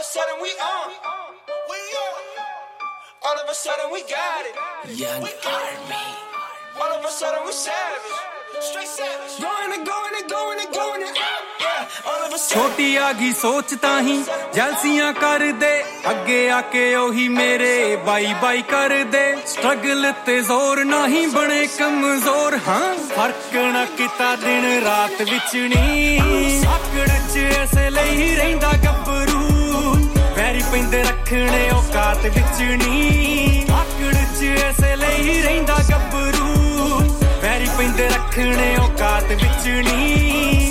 sudden we on. All of a sudden we got it. Young Army. All of a sudden we savage. Straight savage. Going and going and going and going and out. ਛੋਟੀ ਆ ਗਈ ਸੋਚ ਤਾਂ ਹੀ ਜਲਸੀਆਂ ਕਰਦੇ ਅੱਗੇ ਆ ਕੇ ਉਹੀ ਮੇਰੇ ਬਾਈ ਬਾਈ ਕਰਦੇ ਸਟਰਗਲ ਤੇ ਜ਼ੋਰ ਨਹੀਂ ਬਣੇ ਕਮਜ਼ੋਰ ਹਾਂ ਫਰਕ ਨਾ ਕੀਤਾ ਦਿਨ ਰਾਤ ਵਿੱਚ ਨਹੀਂ ਆਕੜ ਚ ਐਸੇ ਲਈ ਰਹਿੰਦਾ ਗੱਭਰੂ ਵੈਰੀ ਪੈਂਦੇ ਰੱਖਣੇ ਔਕਾਤ ਵਿੱਚ ਨਹੀਂ ਆਕੜ ਚ ਐਸੇ ਲਈ ਰਹਿੰਦਾ ਗੱਭਰੂ ਵੈਰੀ ਪੈਂਦੇ ਰੱਖਣੇ ਔਕਾਤ ਵਿੱਚ ਨਹੀਂ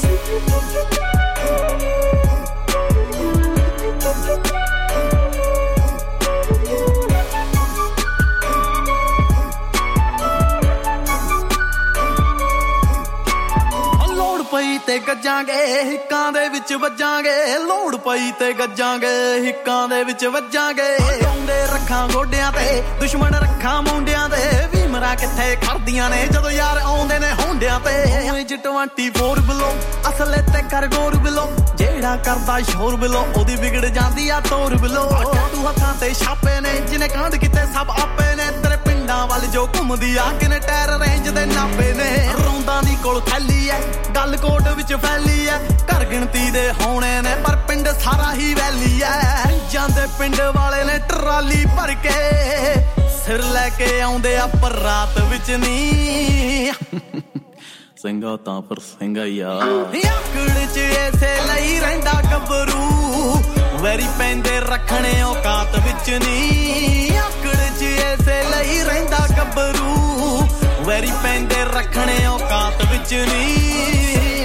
ਪਈ ਤੇ ਗੱਜਾਂਗੇ ਹਿੱਕਾਂ ਦੇ ਵਿੱਚ ਵੱਜਾਂਗੇ ਲੋੜ ਪਈ ਤੇ ਗੱਜਾਂਗੇ ਹਿੱਕਾਂ ਦੇ ਵਿੱਚ ਵੱਜਾਂਗੇ ਆਉਂਦੇ ਰੱਖਾਂ ਗੋਡਿਆਂ ਤੇ ਦੁਸ਼ਮਣ ਰੱਖਾਂ ਮੁੰਡਿਆਂ ਦੇ ਵੀ ਮਰਾ ਕਿੱਥੇ ਖੜਦੀਆਂ ਨੇ ਜਦੋਂ ਯਾਰ ਆਉਂਦੇ ਨੇ ਹੁੰਡਿਆਂ ਤੇ ਜ 24 ਬਿਲੋ ਅਸਲੇ ਤੇ ਕਰ ਗੌਰ ਬਿਲੋ ਜਿਹੜਾ ਕਰਦਾ ਸ਼ੋਰ ਬਿਲੋ ਉਹਦੀ ਵਿਗੜ ਜਾਂਦੀ ਆ ਤੋਰ ਬਿਲੋ ਤੂੰ ਹੱਥਾਂ ਤੇ ਛਾਪੇ ਨੇ ਜਿਹਨੇ ਕਾਂਡ ਕੀਤੇ ਸਭ ਆਪੇ ਨੇ ਤੇਰੇ ਪਿੰਡਾਂ ਵੱਲ ਜੋ ਘੁੰਮਦੀ ਆ ਕਿਨੇ ਟਾਇਰ ਰੇਂਜ ਦੇ ਨਾਪੇ ਨੇ ਰੌਂਦਾਂ ਦੀ ਕੋਲ ਥੈਲੀ ਐ ਗੱਲ ਕੋਟ ਵਿੱਚ ਫੈਲੀ ਐ ਘਰ ਗਿਣਤੀ ਦੇ ਹੋਣੇ ਨੇ ਪਰ ਪਿੰਡ ਸਾਰਾ ਹੀ ਵੈਲੀ ਐ ਜਾਂਦੇ ਪਿੰਡ ਵਾਲੇ ਨੇ ਟਰਾਲੀ ਭਰ ਕੇ ਸਿਰ ਲੈ ਕੇ ਆਉਂਦੇ ਆ ਪਰ ਰਾਤ ਵਿੱਚ ਨਹੀਂ ਸਿੰਘਾ ਤਾਂ ਪਰ ਸਿੰਘਾ ਹੀ ਆ ਆਕੜ ਚ ਐਸੇ ਲਈ ਰਹਿੰਦਾ ਗੱਭਰੂ ਵੈਰੀ ਪੈਂਦੇ ਰੱਖਣੇ ਔਕਾਤ ਵਿੱਚ ਨਹੀਂ ਆਕੜ ਚ ਐਸੇ ਲਈ ਰਹਿੰਦਾ ਗੱਭਰੂ ਵੈਰੀ ਪੈਂਦੇ ਰੱਖਣੇ ਔਕਾਤ ਵਿੱਚ ਨਹੀਂ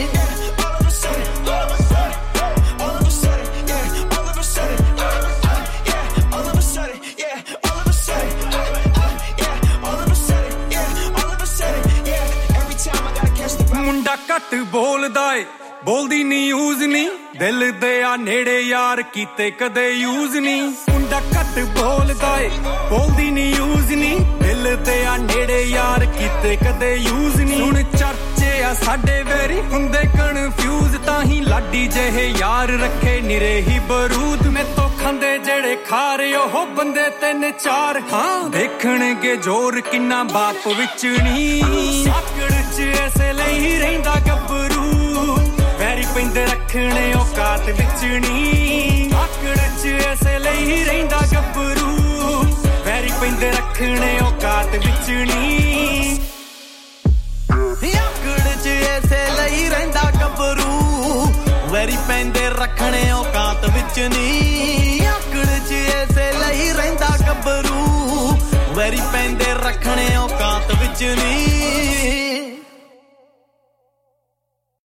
ਮੁੰਡਾ ਘੱਟ ਬੋਲਦਾ ਏ ਬੋਲਦੀ ਨਿਊਜ਼ ਨਹੀਂ ਦਿਲ ਦੇ ਆ ਨੇੜੇ ਯਾਰ ਕੀਤੇ ਕਦੇ ਯੂਜ਼ ਨਹੀਂ ਮੁੰਡਾ ਘੱਟ ਬੋਲਦਾ ਏ ਬੋਲਦੀ ਨਿਊਜ਼ ਨਹੀਂ ਦਿਲ ਦੇ ਆ ਨੇੜੇ ਯਾਰ ਕੀਤੇ ਕਦੇ ਯੂਜ਼ ਨਹੀਂ ਹੁਣ ਚਰਚੇ ਆ ਸਾਡੇ ਵੈਰੀ ਹੁੰਦੇ ਕਨਫਿਊਜ਼ ਤਾਂ ਹੀ ਲਾਡੀ ਜਿਹੇ ਯਾਰ ਰੱਖੇ ਨਿਰੇ ਹੀ ਬਰੂਦ ਮੇਤੋਂ ਖਾਂਦੇ ਜਿਹੜੇ ਖਾ ਰਹੇ ਉਹ ਬੰਦੇ 3-4 ਹਾਂ ਦੇਖਣਗੇ ਜ਼ੋਰ ਕਿੰਨਾ ਬਾਪ ਵਿੱਚ ਨਹੀਂ ਆਕੜ ਚ ਐਸੇ ਲਈ ਰਹਿੰਦਾ ਗੱਭਰੂ ਵੈਰੀ ਪੈਂਦੇ ਰੱਖਣੇ ਔਕਾਤ ਵਿੱਚ ਨਹੀਂ ਆਕੜ ਚ ਐਸੇ ਲਈ ਰਹਿੰਦਾ ਗੱਭਰੂ ਵੈਰੀ ਪੈਂਦੇ ਰੱਖਣੇ ਔਕਾਤ ਵਿੱਚ ਨਹੀਂ ਆਕੜ ਚ ਐਸੇ ਲਈ ਰਹਿੰਦਾ ਗੱਭਰੂ ਵੈਰੀ ਪੈਂਦੇ ਰੱਖਣੇ ਔਕਾਤ ਵਿੱਚ ਨਹੀਂ ਆਕੜ ਚ ਐਸੇ ਲਈ ਰਹਿੰਦਾ ਗੱਭਰੂ ਵੈਰੀ ਪੈਂਦੇ ਰੱਖਣੇ ਔਕਾਤ ਵਿੱਚ ਨਹੀਂ